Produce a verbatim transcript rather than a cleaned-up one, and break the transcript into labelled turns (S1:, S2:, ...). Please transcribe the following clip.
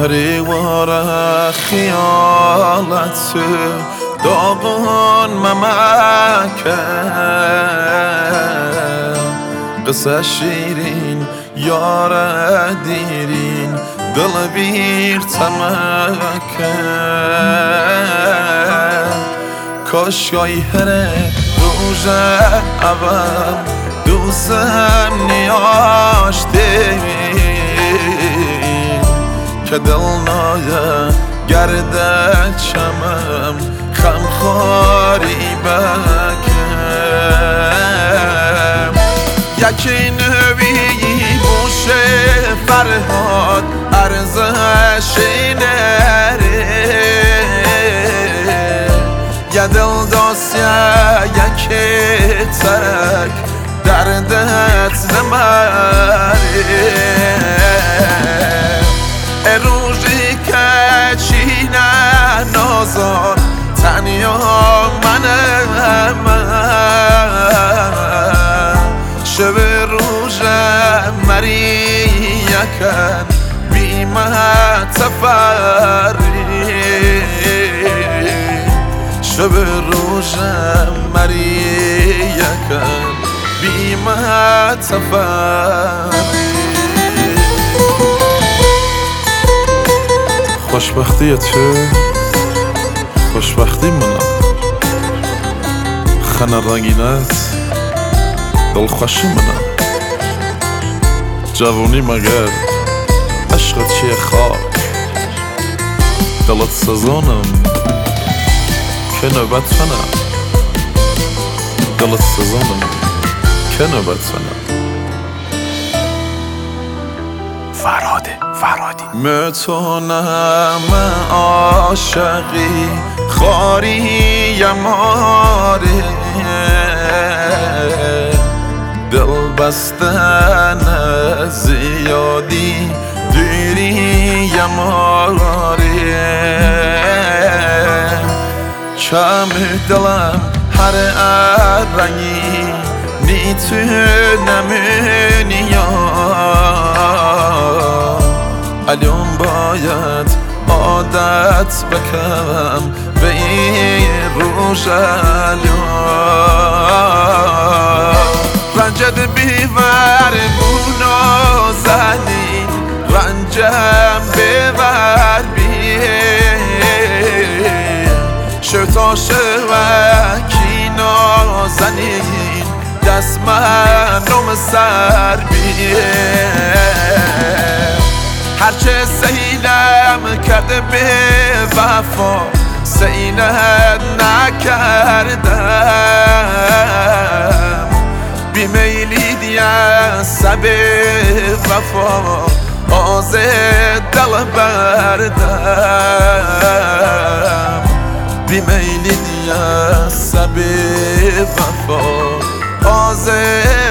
S1: ریوار خیالت داغون ممکه قصه شیرین یار دیرین دل بیر تمکه کاشگاهی هره روژ اول دوزم نیاشتی که دل نایه گرده چمم خمخاری بکم یکی نوی بوشه فرهاد ارزش نره یه دل داستیه یکی ترک دردت نمره روزی که چینه نازار تنیا منم شب روز مری یکن بیمه تفری شب روز مری یکن بیمه تفری خوشبختی تو خوشبختی منم خنه رنگینت دلخوشی منم جوانی مگر عشقت چیه خاک دلت سزانم که نوبت فنم دلت سزانم که نوبت فنم
S2: فراده فرادی
S1: میتونم عاشقی خاری یماره دل بستن زیادی دیری یماره کم دلم هر رنگی نیتونم الان باید عادت بکنم به این روز الان رنجت بیور بونا زنی رنجم بیور بیه شتا شوکی نازنین دست منم سر بیه هرچه سیلم کرده به وفا سیلت نکردم بیمیلی دیه سب وفا آز دل بردم بیمیلی دیه سب وفا آز